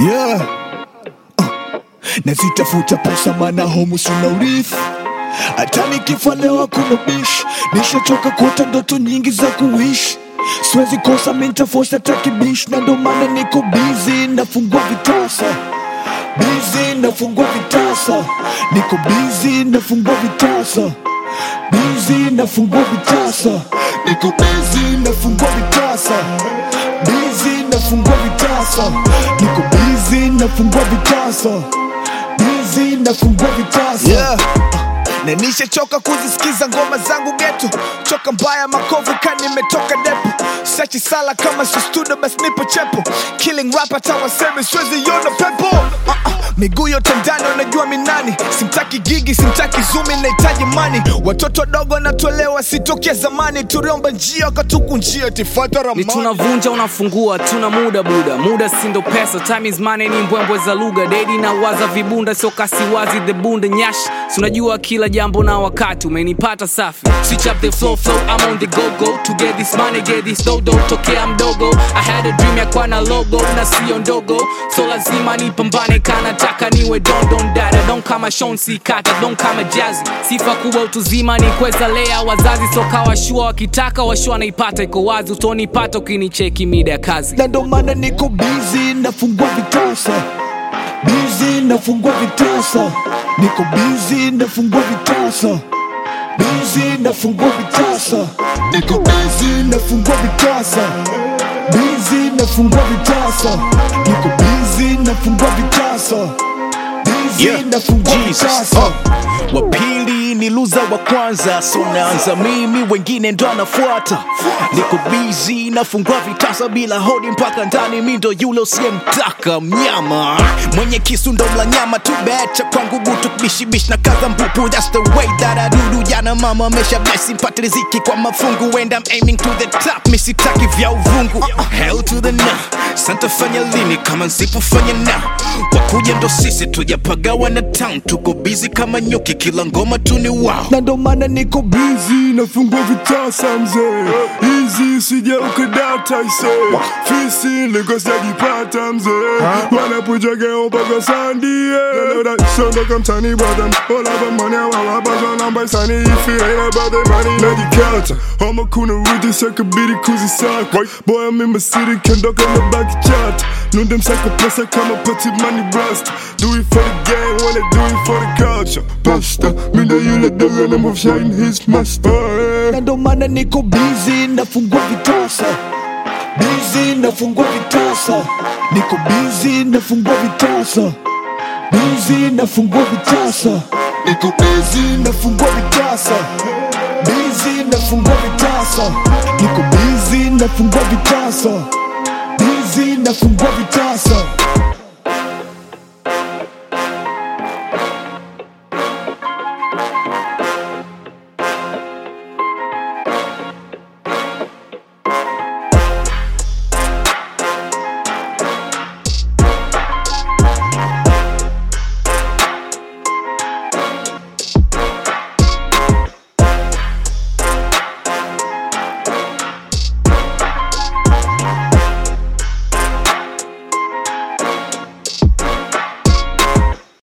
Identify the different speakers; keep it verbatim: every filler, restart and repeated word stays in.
Speaker 1: Yeah. Uh. Nazitafuta pesa mana homu sina urithi. Hata nikifa leo hakuna bish. Nishachoka kuota ndoto nyingi za kuishi. Siwezi kosa mental force ataki bish. Na ndo maana niko busy nafungua vitasa. Busy nafungua vitasa. Niko busy nafungua vitasa. Busy nafungua vitasa. Niko busy nafungua vitasa. Busy nafungua vitasa. Niko busy nafungua vitasa. Busy nafungua vitasa. Yeah. Na nishachoka kuzisikiza ngoma zangu ghetto. Choka mbaya makovu kani nimetoka depo. Sachi sala kama si studio basi nipo chepo. Killing rap hata waseme siwezi yona pepo. uh -uh. Miguu yote ndani unajua minani. Simtaki gigi, simtaki zoomi, nahitaji money. Watoto dogo natolewa sitokea zamani. Turiomba njia katuku njia tifata ramani.
Speaker 2: Ni tunavunja unafungua, tuna muda buda. Muda sindo pesa, time is money ni mbwembwe za lugha. Dedi na waza vibunda, sio kasi wazi the bunda nyash. Sunajua kila jambo na wakati umenipata safi. Switch up the flow flow, I'm on the go go. To get this money, get this dodo, tokea mdogo. I had a dream ya kwa na logo, na sio ndogo. So lazima nipambane kana taka niwe don don dada. Don't kama Sean C. Carter, don't kama Jazzy. Sifa kubwa utuzima ni kweza lea wazazi. Soka washua wakitaka, washua naipata iko wazi. Utonipata ukinicheki mida ya kazi.
Speaker 1: Na ndo maana niko busy nafungua vitasa. Busy nafungua vitasa. Niko busy nafungua vitasa. Busy nafungua vitasa. Niko busy nafungua vitasa. Busy nafungua vitasa. Niko busy nafungua vitasa. Busy
Speaker 3: yeah.
Speaker 1: nafungua vitasa.
Speaker 3: uh. Wapili ni luza wa kwanza. So naanza mimi wengine ndo anafuata. Niko busy nafungua vitasa bila hodi mpaka ndani. Mi ndo yule usiyemtaka mnyama. Mwenye kisu ndo mla nyama tu becha kwangu butu bishibish na kaza mbupu. That's the way that I do. Jana mama mesha blessing pati riziki kwa mafungu. And I'm aiming to the top. Misitaki vya uvungu. Hell to the now. Santa fanya lini kama nsipofanya now. Wakuja ndo sisi tujapagawa na town. Tuko busy kama nyuki kila ngoma tu ni wow.
Speaker 1: Na ndo maana niko busy nafungua vitasa mzee. Easy sija ukadata ise. Fisi liko sajipata mzee. Wanapuja geo mpaka sandie. Sondo kamtani bottom. All of the money wawa bazo namba sani. If it ain't about the money najikata. Hama kuna rudi saka bidi kuzi saka. Boy I'm in my city kendoka na baki chat. Nundem saka pesa kama pati money blast. Do it for the game wanna do it for the culture. Pasta, mida yule doga na move shine his master. Na ndo maana niko busy nafungua vitasa. Busy nafungua vitasa. Niko busy nafungua vitasa. Busy nafungua vitasa. Niko busy nafungua vitasa. Busy nafungua vitasa. Niko busy nafungua vitasa. Busy nafungua vitasa.